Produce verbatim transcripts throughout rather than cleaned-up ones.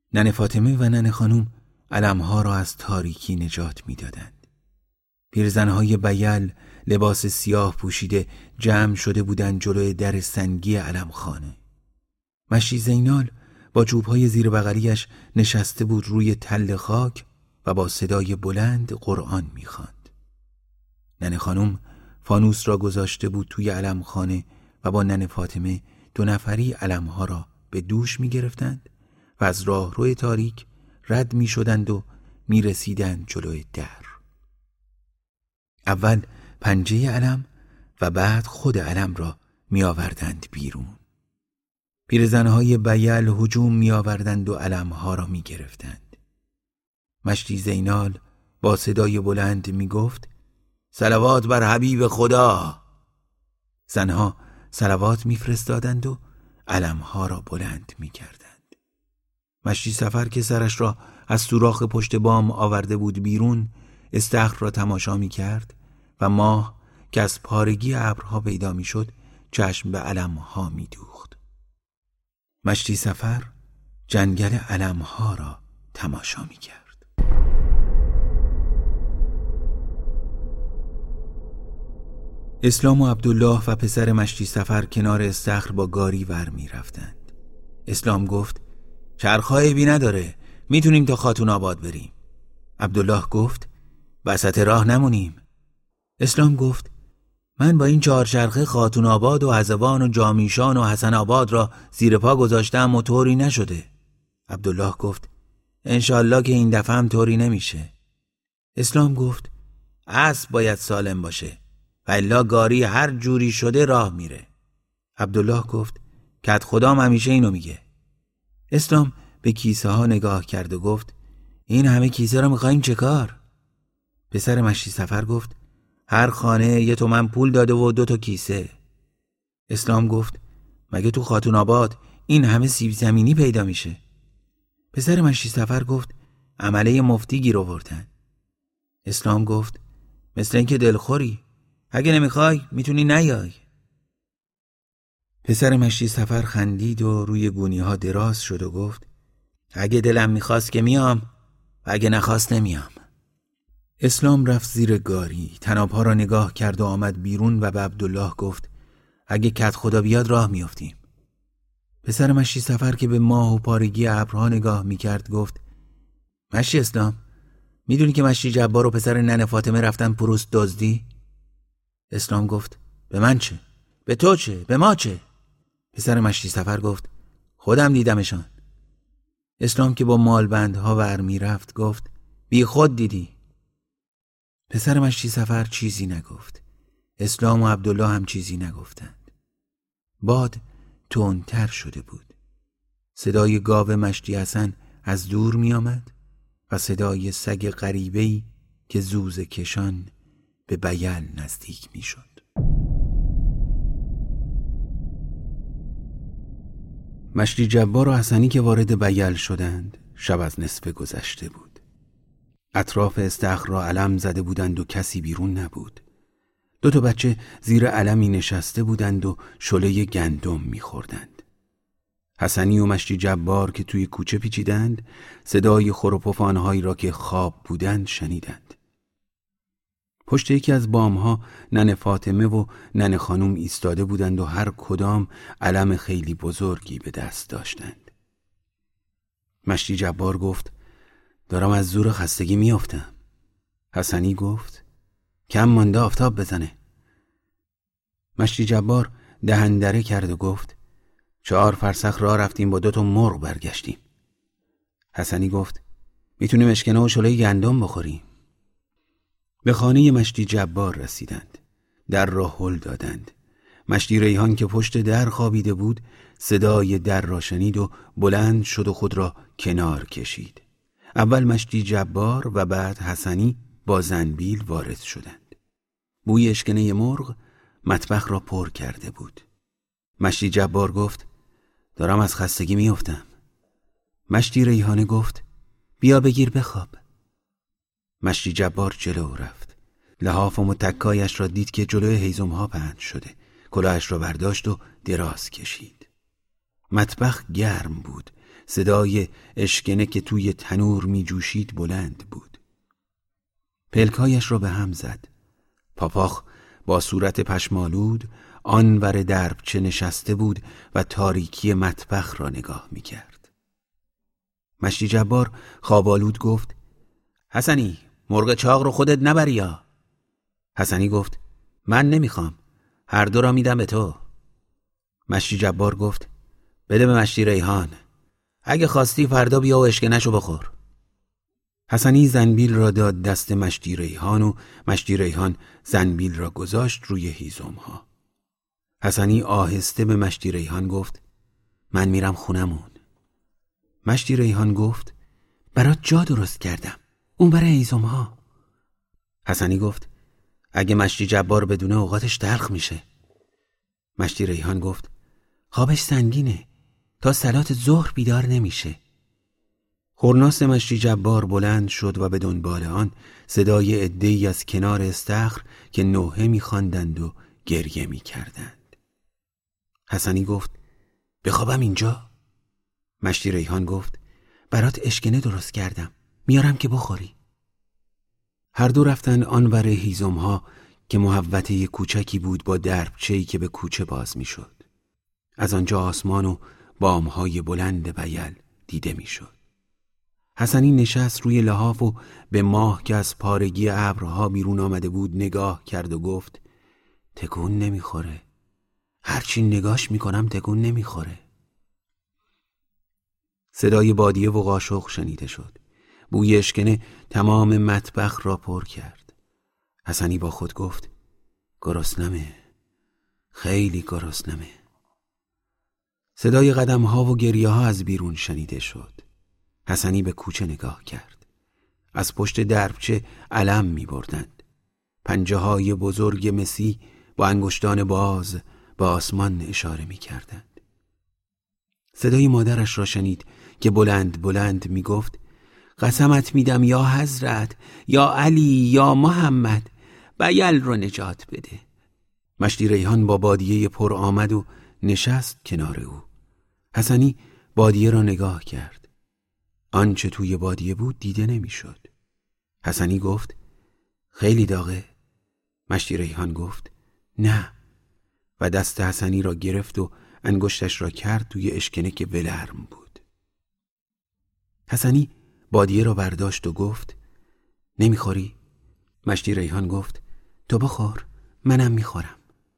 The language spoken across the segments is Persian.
ننه فاطمه و ننه خانوم علمها را از تاریکی نجات می دادند. پیرزنهای بیل لباس سیاه پوشیده جمع شده بودند جلوی در سنگی علمخانه. مشتی زینال با چوبهای زیر بغلیش نشسته بود روی تل خاک و با صدای بلند قرآن می خواند. ننه خانوم فانوس را گذاشته بود توی علمخانه و با ننه فاطمه دو نفری علمها را به دوش می گرفتند و از راه روی تاریک رد می شدند و می رسیدند جلوی در. اول پنجه علم و بعد خود علم را می آوردند بیرون. پیرزنهای بیل هجوم می آوردند و علمها را می گرفتند. مشتی زینال با صدای بلند می گفت صلوات بر حبیب خدا. زنها صلوات می فرستادند و علمها را بلند می کردند. مشتی سفر که سرش را از سوراخ پشت بام آورده بود بیرون استخر را تماشا می کرد و ماه که از پارگی ابرها پیدا می شد چشم به علمها می دوخت. مشتی سفر جنگل علمها را تماشا می کرد. اسلام و عبدالله و پسر مشتی سفر کنار استخر با گاری ور می رفتند. اسلام گفت چرخهای بی نداره، میتونیم تا خاتون آباد بریم. عبدالله گفت وسط راه نمونیم. اسلام گفت من با این چهارچرخه خاتون آباد و حزوان و جامیشان و حسن آباد را زیر پا گذاشتم و طوری نشده. عبدالله گفت انشالله که این دفعه هم طوری نمیشه. اسلام گفت اسب باید سالم باشه و الا گاری هر جوری شده راه میره. عبدالله گفت کت خدام همیشه اینو میگه. اسلام به کیسه ها نگاه کرد و گفت این همه کیسه را میخواییم چه کار؟ پسر مشتی سفر گفت هر خانه یه تومن پول داده و دو تا کیسه. اسلام گفت مگه تو خاتون آباد این همه سیب زمینی پیدا میشه؟ پسر مشتی سفر گفت عمله مفتی گیر آوردن. اسلام گفت مثل اینکه دلخوری، اگه نمیخوای میتونی نیای. پسر مشتی سفر خندید و روی گونی ها دراز شد و گفت اگه دلم میخواست که میام و اگه نخواست نمیام. اسلام رفت زیر گاری، تنابها را نگاه کرد و آمد بیرون و به عبدالله گفت اگه کت خدا بیاد راه میافتیم. پسر مشتی سفر که به ماه و پارگی ابرها نگاه میکرد گفت مشتی اسلام، میدونی که مشتی جبار و پسر ننه فاطمه رفتن پروست دزدی؟ اسلام گفت به من چه؟ به تو چه؟ به ما چه؟ پسر مشتی سفر گفت خودم دیدمشان. اسلام که با مالبندها ور میرفت گفت بی خود دیدی. پسر مشتی سفر چیزی نگفت. اسلام و عبدالله هم چیزی نگفتند. باد تندتر شده بود. صدای گاو مشتی حسن از دور می آمد و صدای سگ غریبه‌ای که زوزه کشان به بیل نزدیک می شد. مشتی جبار و حسنی که وارد بیل شدند شب از نصف گذشته بود. اطراف استخر را علم زده بودند و کسی بیرون نبود. دو تا بچه زیر علمی نشسته بودند و شله گندم می‌خوردند. حسنی و مشتی جبار که توی کوچه پیچیدند صدای خروپفانهایی را که خواب بودند شنیدند. پشت یکی از بامها ننه فاطمه و ننه خانوم ایستاده بودند و هر کدام علم خیلی بزرگی به دست داشتند. مشتی جبار گفت دارم از زور خستگی میافتم. حسنی گفت کم مانده آفتاب بزنه. مشتی جبار دهندره کرد و گفت چهار فرسخ راه رفتیم با دو تا مرغ برگشتیم. حسنی گفت میتونیم اشکنه و شله گندم بخوریم. به خانه مشتی جبار رسیدند. در را هل دادند. مشتی ریحان که پشت در خوابیده بود صدای در را شنید و بلند شد و خود را کنار کشید. اول مشتی جبار و بعد حسنی با زنبیل وارد شدند. بوی اشکنه مرغ مطبخ را پر کرده بود. مشتی جبار گفت دارم از خستگی میافتم. مشتی ریحانه گفت بیا بگیر بخواب. مشتی جبار جلو رفت. لحاف و متکایش را دید که جلوی هیزم ها پهن شده. کلاهش را برداشت و دراز کشید. مطبخ گرم بود. صدای اشکنه که توی تنور می جوشید بلند بود. پلکایش را به هم زد. پاپاخ با صورت پشمالود آنور دربچه نشسته بود و تاریکی مطبخ را نگاه می کرد. مشتی جبار خوابالود گفت: حسنی، مرغ چاق رو خودت نبری یا؟ حسنی گفت: من نمیخوام، هر دو را میدم به تو. مشتی جبار گفت: بده به مشتی ریحان، اگه خواستی فردا بیا و اشکنشو بخور. حسنی زنبیل را داد دست مشتی ریحان و مشتی ریحان زنبیل را گذاشت روی هیزم ها. حسنی آهسته به مشتی ریحان گفت: من میرم خونمون. مشتی ریحان گفت: برات جا درست کردم، اون برای هیزم ها. حسنی گفت: اگه مشتی جبار بدونه اوقاتش تلخ میشه. مشتی ریحان گفت: خوابش سنگینه، تا صلات ظهر بیدار نمیشه. خورناس مشتی جبار بلند شد و به دنبال آن صدای عده‌ای از کنار استخر که نوحه می‌خواندند و گریه می‌کردند. حسنی گفت: بخوابم اینجا؟ مشتی ریحان گفت: برات اشکنه درست کردم، میارم که بخوری. هر دو رفتن آنور هیزم‌ها که محوطه کوچکی بود با دربچه‌ای که به کوچه باز می‌شد. از آنجا آسمان و بام‌های بلند بیل دیده می‌شد. حسنی نشست روی لحاف و به ماه که از پارگی ابرها بیرون آمده بود نگاه کرد و گفت: تکون نمیخوره، هرچی نگاش میکنم تکون نمیخوره. صدای بادیه و قاشق شنیده شد. بوی اشکنه تمام مطبخ را پر کرد. حسنی با خود گفت: گرسنمه، خیلی گرسنمه. صدای قدم ها و گریه ها از بیرون شنیده شد. حسنی به کوچه نگاه کرد. از پشت دربچه علم می بردند. پنجه های بزرگ مسی با انگشتان باز به آسمان اشاره می کردند. صدای مادرش را شنید که بلند بلند می گفت: قسمت میدم یا حضرت، یا علی، یا محمد، بیل رو نجات بده. مشتی ریحان با بادیه پر آمد و نشست کنار او. حسنی بادیه را نگاه کرد. آنچه توی بادیه بود دیده نمیشد. حسنی گفت: خیلی داغه؟ مشتی ریحان گفت: نه، و دست حسنی را گرفت و انگشتش را کرد توی اشکنه که ولرم بود. حسنی بادیه را برداشت و گفت: نمیخوری؟ مشتی ریحان گفت: تو بخور، منم میخورم.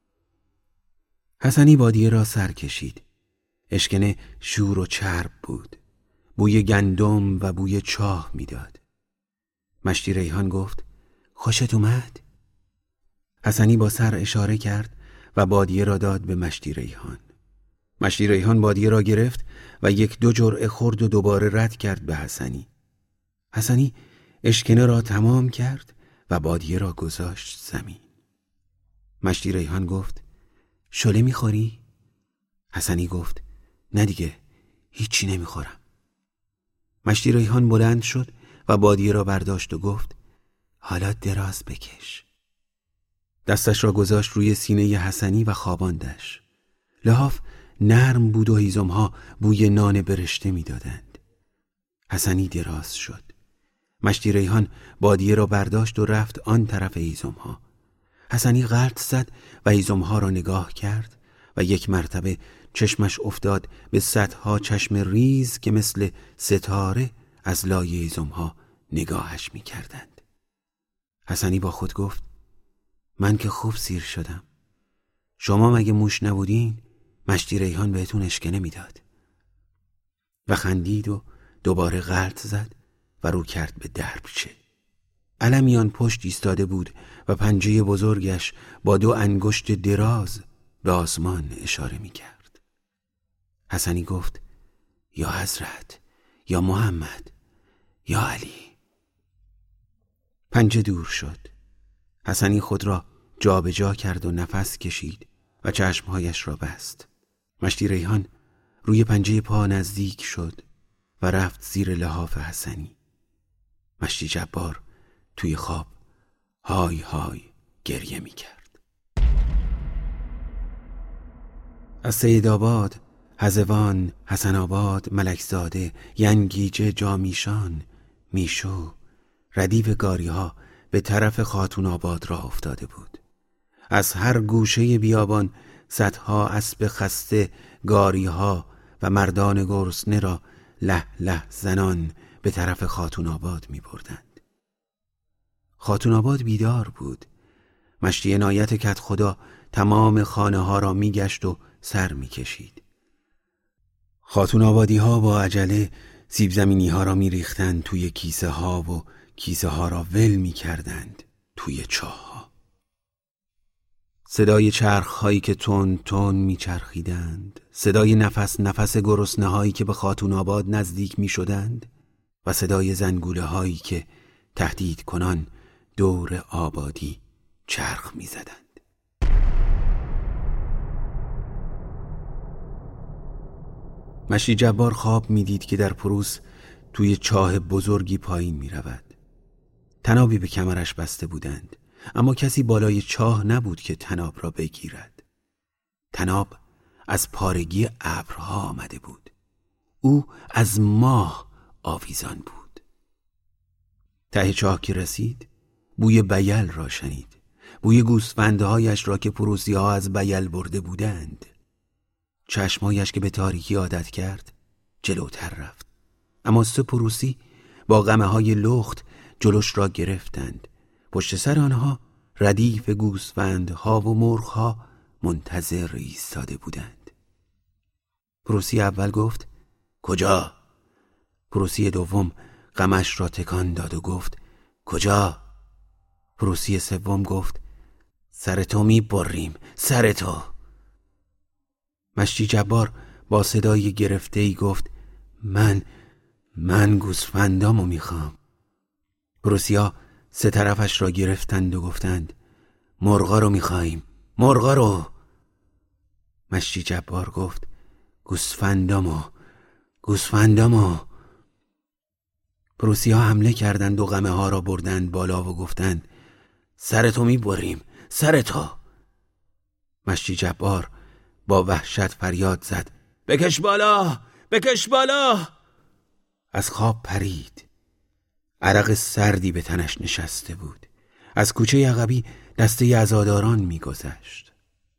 حسنی بادیه را سر کشید. اشکنه شور و چرب بود. بوی گندم و بوی چاه میداد. مشتی ریحان گفت: خوشت اومد؟ حسنی با سر اشاره کرد و بادیه را داد به مشتی ریحان. مشتی ریحان بادیه را گرفت و یک دو جرعه خورد و دوباره رد کرد به حسنی. حسنی اشکنه را تمام کرد و بادیه را گذاشت زمین. مشتی ریحان گفت: شله میخوری؟ حسنی گفت: نه دیگه، هیچی نمیخورم. مشتی ریحان بلند شد و بادیه را برداشت و گفت: حالا دراز بکش. دستش را گذاشت روی سینه حسنی و خواباندش. لحاف نرم بود و هیزم‌ها بوی نان برشته می‌دادند. حسنی دراز شد. مشتی ریحان بادیه را برداشت و رفت آن طرف هیزم‌ها. حسنی غلط زد و هیزم‌ها را نگاه کرد و یک مرتبه چشمش افتاد به صدها چشم ریز که مثل ستاره از لای هیزم‌ها نگاهش می‌کردند. حسنی با خود گفت: من که خوب سیر شدم. شما مگه موش نبودین؟ مشتی ریحان بهتون اشکنه میداد. و خندید و دوباره غلط زد و رو کرد به دربچه. علمیان پشت ایستاده بود و پنجه بزرگش با دو انگشت دراز به آسمان اشاره میکرد. حسنی گفت: یا حضرت، یا محمد، یا علی. پنجه دور شد. حسنی خود را جا به جا کرد و نفس کشید و چشمهایش را بست. مشتی ریحان روی پنجه پا نزدیک شد و رفت زیر لحاف حسنی. مشتی جبار توی خواب های های گریه می کرد. از سیدآباد هزوان، حسن آباد، ملکزاده، ینگیجه، جامیشان، میشو، ردیف گاری ها به طرف خاتون آباد راه افتاده بود. از هر گوشه بیابان صدها اسب خسته، گاری ها و مردان گرسنه را له له زنان به طرف خاتون آباد می بردند. خاتون آباد بیدار بود. مشتی عنایت کت خدا تمام خانه ها را می گشت و سر می کشید. خاتون آبادی ها با عجله سیب زمینی ها را می ریختند توی کیسه ها و کیسه ها را ول می کردند توی چاه ها. صدای چرخ هایی که تون تون می چرخیدند، صدای نفس نفس گرسنه هایی که به خاتون آباد نزدیک می شدند و صدای زنگوله هایی که تهدید کنان دور آبادی چرخ می زدند. مشتی جبار خواب می دید که در پروس توی چاه بزرگی پایین می رود. تنابی به کمرش بسته بودند، اما کسی بالای چاه نبود که تناب را بگیرد. تناب از پارگی ابرها آمده بود. او از ماه آویزان بود. ته چاه که رسید، بوی بیل را شنید. بوی گوسفندهایش را که پروسی ها از بیل برده بودند. چشمایش که به تاریکی عادت کرد جلوتر رفت، اما سه پروسی با قمه های لخت جلوش را گرفتند. پشت سر آنها ردیف گوسفندها و مرغها منتظر ایستاده بودند. پروسی اول گفت کجا؟ پروسی دوم قمش را تکان داد و گفت کجا؟ پروسی سوم گفت سر تو می بریم، سر تو. مشتی جبار با صدای گرفته‌ای گفت من من گوسفندامو میخوام. پروسیا سه طرفش را گرفتند و گفتند مرغا رو میخواییم، مرغا رو. مشتی جبار گفت گوسفندامو، گوسفندامو. پروسیا حمله کردند و قمه ها را بردند بالا و گفتند سر تو میبریم، سر تو. مشتی جبار با وحشت فریاد زد بکش بالا، بکش بالا. از خواب پرید. عرق سردی به تنش نشسته بود. از کوچه عقبی دسته عزاداران می‌گذشت.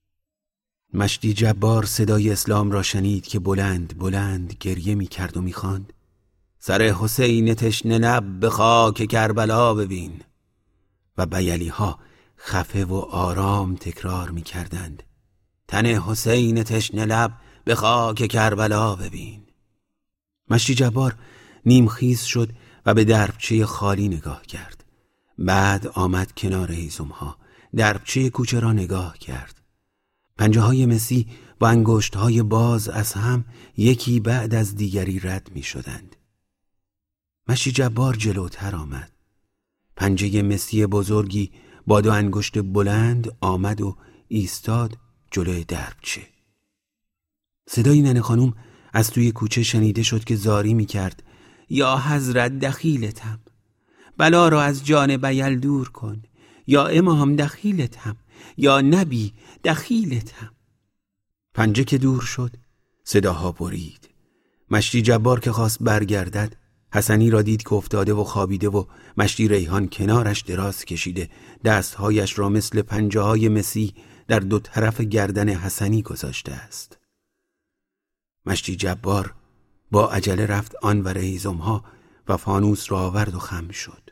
مشتی جبار صدای اسلام را شنید که بلند بلند گریه می‌کرد و می‌خواند سر حسین تشنه لب به خاک کربلا ببین. و بیلی ها خفه و آرام تکرار می‌کردند تن حسین تشنه لب به خاک کربلا ببین. مشتی جبار نیمخیز شد و به دربچه خالی نگاه کرد. بعد آمد کنار هیزم ها. دربچه کوچه را نگاه کرد. پنجه های مسی و انگشت های باز از هم یکی بعد از دیگری رد می شدند. مشتی جبار جلوتر آمد. پنجه مسی بزرگی با دو انگشت بلند آمد و ایستاد جلوی دربچه. صدای ننه خانوم از توی کوچه شنیده شد که زاری می کرد یا حضرت دخیلتم، بلا را از جان بیل دور کن، یا امام دخیلتم، یا نبی دخیلتم. پنجه که دور شد صداها برید. مشتی جبار که خواست برگردد حسنی را دید که افتاده و خوابیده و مشتی ریحان کنارش دراز کشیده دستهایش را مثل پنجه های مسی در دو طرف گردن حسنی گذاشته است. مشتی جبار با عجله رفت آنور هیزم‌ها و فانوس را آورد و خم شد.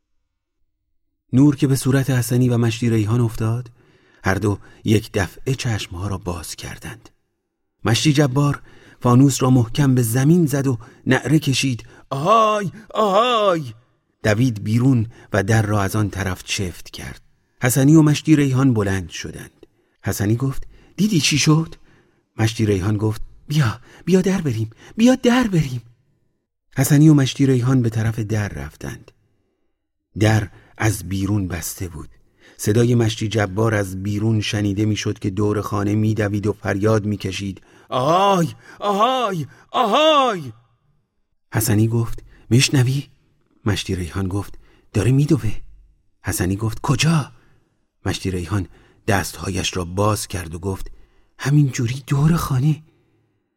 نور که به صورت حسنی و مشتی ریحان افتاد، هر دو یک دفعه چشمها را باز کردند. مشتی جبار فانوس را محکم به زمین زد و نعره کشید آهای آهای. دوید بیرون و در را از آن طرف چفت کرد. حسنی و مشتی ریحان بلند شدند. حسنی گفت دیدی چی شد؟ مشتی ریحان گفت بیا بیا در بریم، بیا در بریم. حسنی و مشتی ریحان به طرف در رفتند. در از بیرون بسته بود. صدای مشتی جبار از بیرون شنیده میشد که دور خانه میدوید و فریاد میکشید آهای آهای آهای. حسنی گفت میشنوی؟ مشتی ریحان گفت داره میدوه. حسنی گفت کجا؟ مشتی ریحان دستهایش را باز کرد و گفت همین جوری دور خانه.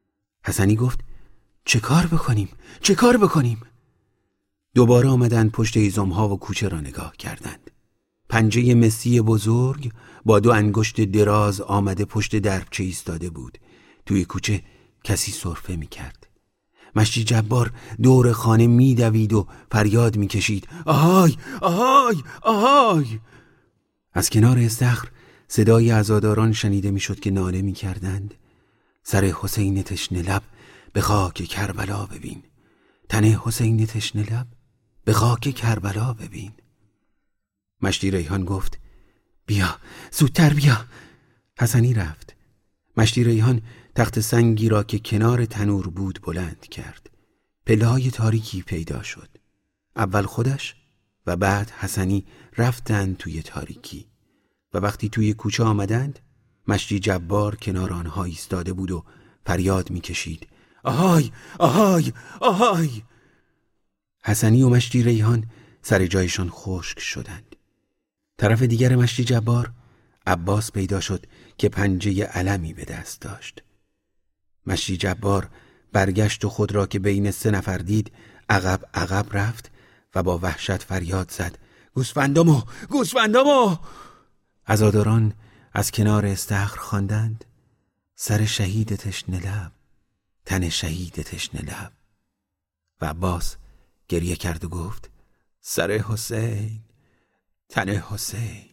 حسنی گفت چه کار بکنیم؟ چه کار بکنیم؟ دوباره آمدند پشت هیزم‌ها و کوچه را نگاه کردند. پنجه مسی بزرگ با دو انگشت دراز آمده پشت دربچه ایستاده بود. توی کوچه کسی سرفه می کرد. مشتی جبار دور خانه می دوید و فریاد می کشید آهای آهای آهای. از کنار استخر صدای عزاداران شنیده می شد که ناله می کردند سر حسین تشنه لب به خاک کربلا ببین، تن حسین تشنه لب به خاک کربلا ببین. مشتی ریحان گفت بیا زودتر بیا. حسنی رفت. مشتی ریحان تخت سنگی را که کنار تنور بود بلند کرد. پله‌های تاریکی پیدا شد. اول خودش و بعد حسنی رفتند توی تاریکی و وقتی توی کوچه آمدند مشتی جبار کنار آنها ایستاده بود و فریاد می‌کشید آهای آهای آهای. حسنی و مشتی ریحان سر جایشان خشک شدند. طرف دیگر مشتی جبار عباس پیدا شد که پنجه علمی به دست داشت. مشتی جبار برگشت و خود را که بین سه نفر دید عقب عقب رفت و با وحشت فریاد زد گوسفندامو گوسفندامو. عزاداران از کنار استخر خواندند سر شهید تشنه لب، تن شهید تشنه لب. و عباس گریه کرد و گفت سر حسین، تن حسین.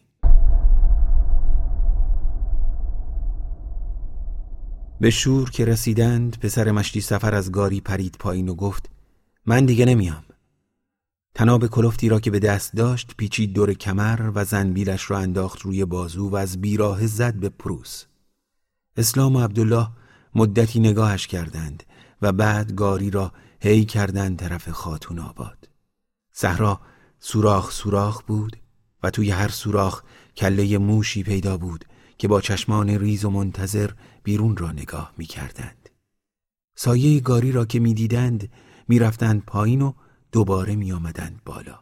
به شور که رسیدند پسر مشتی سفر از گاری پرید پایین و گفت من دیگه نمیام. تناب کلفتی را که به دست داشت پیچید دور کمر و زنبیلش را انداخت روی بازو و از بیراه زد به پروس. اسلام و عبدالله مدتی نگاهش کردند و بعد گاری را هی کردند طرف خاتون آباد. صحرا سوراخ سوراخ بود و توی هر سوراخ کله موشی پیدا بود که با چشمان ریز و منتظر بیرون را نگاه می کردند. سایه گاری را که می دیدند می رفتند پایین و دوباره می آمدند بالا.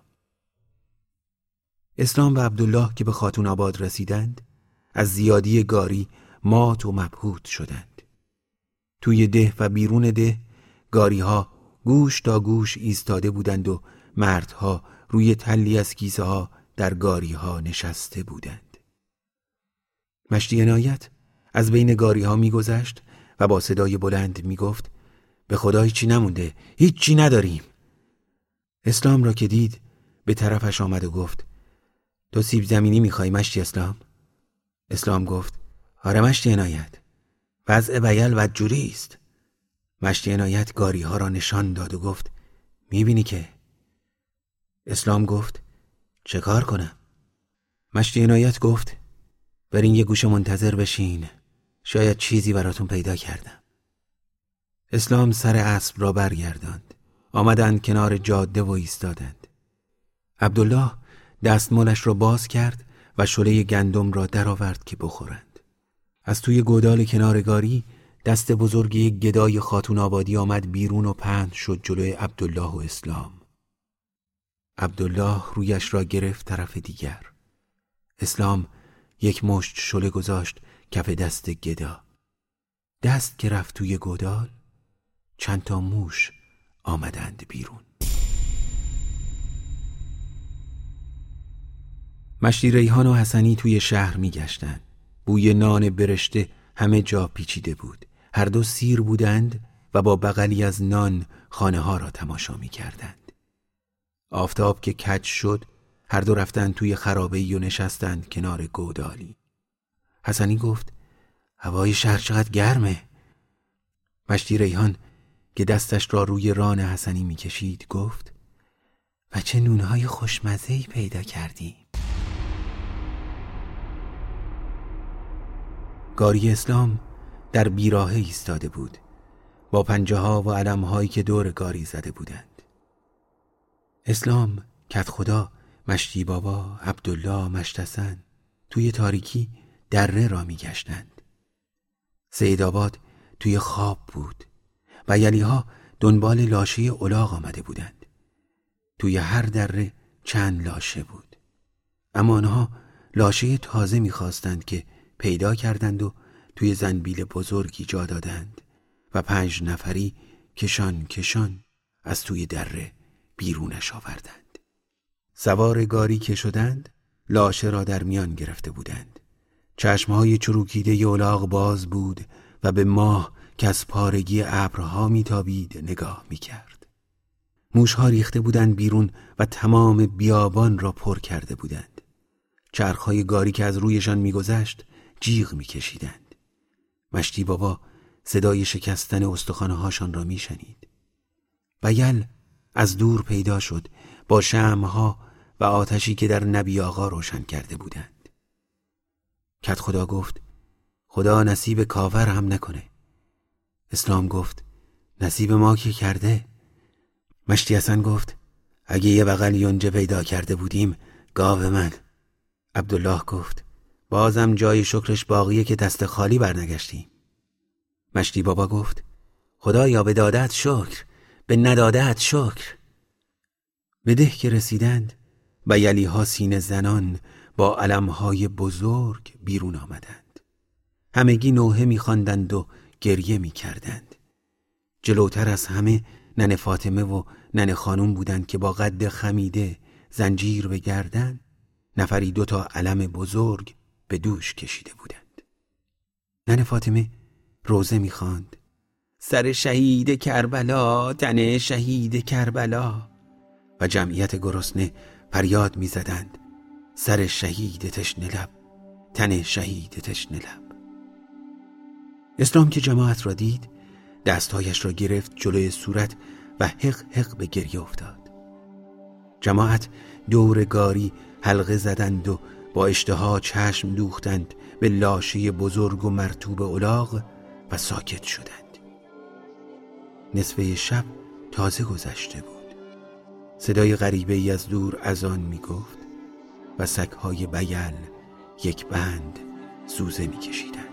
اسلام و عبدالله که به خاتون آباد رسیدند از زیادی گاری مات و مبهوت شدند. توی ده و بیرون ده گاری ها گوش تا گوش ایستاده بودند و مردها روی تلی از کیسه ها در گاری ها نشسته بودند. مشتی عنایت از بین گاری ها می گذشت و با صدای بلند می گفت به خدا هیچی نمونده، هیچی نداریم. اسلام را که دید به طرفش آمد و گفت تو سیب زمینی می خواهی مشتی اسلام؟ اسلام گفت آره مشتی عنایت، وضع بیل بدجوری است. مشتی عنایت گاری ها را نشان داد و گفت می بینی که؟ اسلام گفت چه کار کنم؟ مشتی عنایت گفت برین یه گوشه منتظر بشین، شاید چیزی براتون پیدا کردم. اسلام سر اسب را برگرداند. آمدند کنار جاده و ایستادند. عبدالله دستمالش را باز کرد و شله گندم را درآورد که بخورند. از توی گودال کنار گاری دست بزرگی یک گدای خاتون آبادی آمد بیرون و پهن شد جلوی عبدالله و اسلام. عبدالله رویش را گرفت طرف دیگر. اسلام یک مشت شله گذاشت کف دست گدا. دست که رفت توی گودال چند تا موش آمدند بیرون. مشتی ریحان و حسنی توی شهر می گشتند. بوی نان برشته همه جا پیچیده بود. هر دو سیر بودند و با بغلی از نان خانه ها را تماشا می کردند. آفتاب که کج شد هر دو رفتند توی خرابه‌ای و نشستند کنار گودالی. حسنی گفت هوای شهر چقدر گرمه. مشتی ریحان که دستش را روی ران حسنی می کشید گفت و چه نونهای خوشمزه‌ای پیدا کردی. گاری اسلام در بیراهه ایستاده بود با پنجه ها و علم هایی که دور گاری زده بودند. اسلام، کت خدا، مشتی بابا، عبدالله، مشتسن توی تاریکی دره را می گشتند. سید آباد توی خواب بود و یلی ها دنبال لاشه الاغ آمده بودند. توی هر دره چند لاشه بود، اما آنها لاشه تازه می خواستند که پیدا کردند و توی زنبیل بزرگی جا دادند و پنج نفری کشان کشان از توی دره بیرونش آوردند. سوار گاری که شدند لاشه را در میان گرفته بودند. چشمهای چروکیده الاغ باز بود و به ماه که از پارگی ابرها میتابید نگاه میکرد. موشها ریخته بودند بیرون و تمام بیابان را پر کرده بودند. چرخهای گاری که از رویشان میگذشت جیغ میکشیدند. مشتی بابا صدای شکستن استخوان‌هاشان را میشنید. بیل از دور پیدا شد با شمعها و آتشی که در نبی آقا روشن کرده بودند. کت خدا گفت خدا نصیب کاور هم نکنه. اسلام گفت نصیب ما که کرده. مشتی حسن گفت اگه یه بغل یونجه پیدا کرده بودیم گاو من. عبدالله گفت بازم جای شکرش باقیه که دست خالی برنگشتیم. مشتی بابا گفت خدایا به دادت شکر، به ندادت شکر. به ده که رسیدند بیلی ها سینه زنان با علمهای بزرگ بیرون آمدند. همگی نوحه می‌خواندند و گریه می‌کردند. جلوتر از همه ننه فاطمه و ننه خانوم بودند که با قد خمیده، زنجیر به گردن، نفری دو تا علم بزرگ به دوش کشیده بودند. ننه فاطمه روزه می‌خواند سر شهید کربلا، تن شهید کربلا، و جمعیت گرسنه فریاد می‌زدند سر شهید تشنه لب، تن شهید تشنه لب. اسلام که جماعت را دید دستهایش را گرفت جلوی صورت و حق حق به گریه افتاد. جماعت دور گاری حلقه زدند و با اشتها چشم دوختند به لاشه بزرگ و مرطوب الاغ و ساکت شدند. نصفه شب تازه گذشته بود. صدای غریبه ای از دور اذان می گفت و سگهای بیل یک بند سوزه می کشیدند.